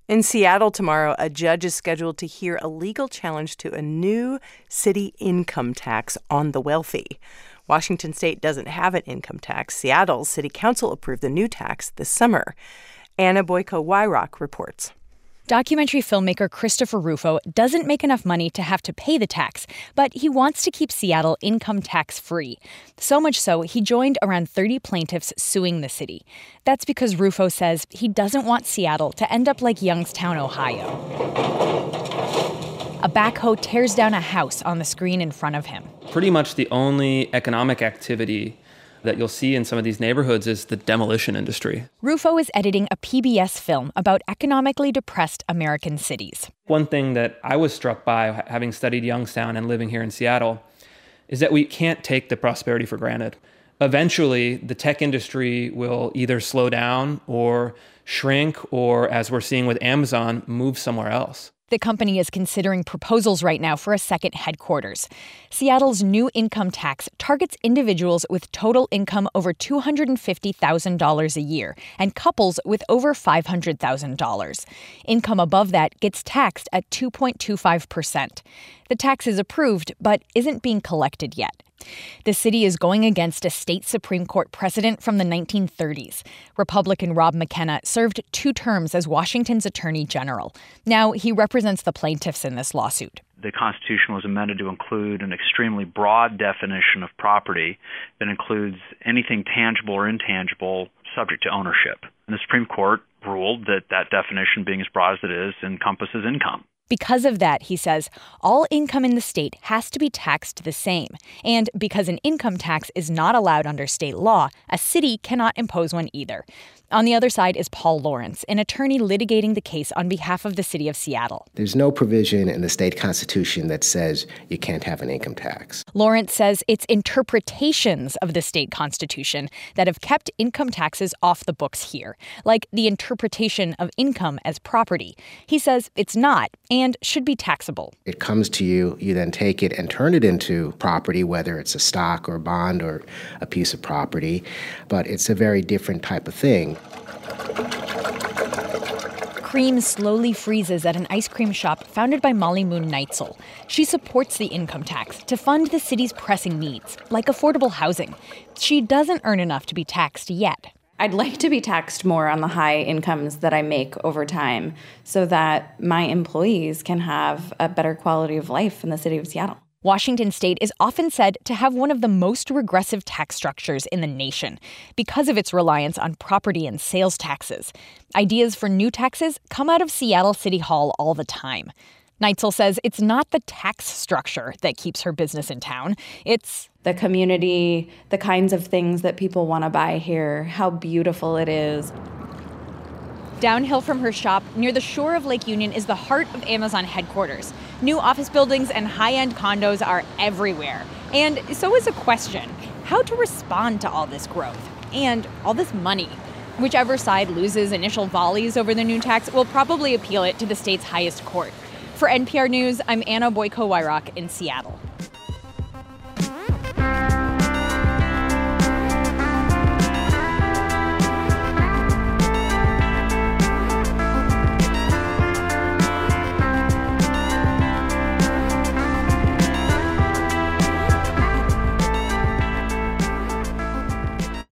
In Seattle tomorrow, a judge is scheduled to hear a legal challenge to a new city income tax on the wealthy. Washington State doesn't have an income tax. Seattle's city council approved the new tax this summer. Anna Boyko-Wyrock reports. Documentary filmmaker Christopher Rufo doesn't make enough money to have to pay the tax, but he wants to keep Seattle income tax-free. So much so, he joined around 30 plaintiffs suing the city. That's because Rufo says he doesn't want Seattle to end up like Youngstown, Ohio. A backhoe tears down a house on the screen in front of him. Pretty much the only economic activity that you'll see in some of these neighborhoods is the demolition industry. Rufo is editing a PBS film about economically depressed American cities. One thing that I was struck by, having studied Youngstown and living here in Seattle, is that we can't take the prosperity for granted. Eventually, the tech industry will either slow down or shrink, or, as we're seeing with Amazon, move somewhere else. The company is considering proposals right now for a second headquarters. Seattle's new income tax targets individuals with total income over $250,000 a year and couples with over $500,000. Income above that gets taxed at 2.25%. The tax is approved, but isn't being collected yet. The city is going against a state Supreme Court precedent from the 1930s. Republican Rob McKenna served 2 terms as Washington's Attorney General. Now he represents the plaintiffs in this lawsuit. The Constitution was amended to include an extremely broad definition of property that includes anything tangible or intangible subject to ownership. And the Supreme Court ruled that that definition, being as broad as it is, encompasses income. Because of that, he says, all income in the state has to be taxed the same. And because an income tax is not allowed under state law, a city cannot impose one either. On the other side is Paul Lawrence, an attorney litigating the case on behalf of the city of Seattle. There's no provision in the state constitution that says you can't have an income tax. Lawrence says it's interpretations of the state constitution that have kept income taxes off the books here, like the interpretation of income as property. He says it's not and should be taxable. It comes to you, you then take it and turn it into property, whether it's a stock or a bond or a piece of property, but it's a very different type of thing. Cream slowly freezes at an ice cream shop founded by Molly Moon Neitzel. She supports the income tax to fund the city's pressing needs, like affordable housing. She doesn't earn enough to be taxed yet. I'd like to be taxed more on the high incomes that I make over time so that my employees can have a better quality of life in the city of Seattle. Washington State is often said to have one of the most regressive tax structures in the nation because of its reliance on property and sales taxes. Ideas for new taxes come out of Seattle City Hall all the time. Neitzel says it's not the tax structure that keeps her business in town. It's the community, the kinds of things that people want to buy here, how beautiful it is. Downhill from her shop, near the shore of Lake Union, is the heart of Amazon headquarters. New office buildings and high-end condos are everywhere. And so is a question: how to respond to all this growth and all this money? Whichever side loses initial volleys over the new tax will probably appeal it to the state's highest court. For NPR News, I'm Anna Boyko-Wyrock in Seattle.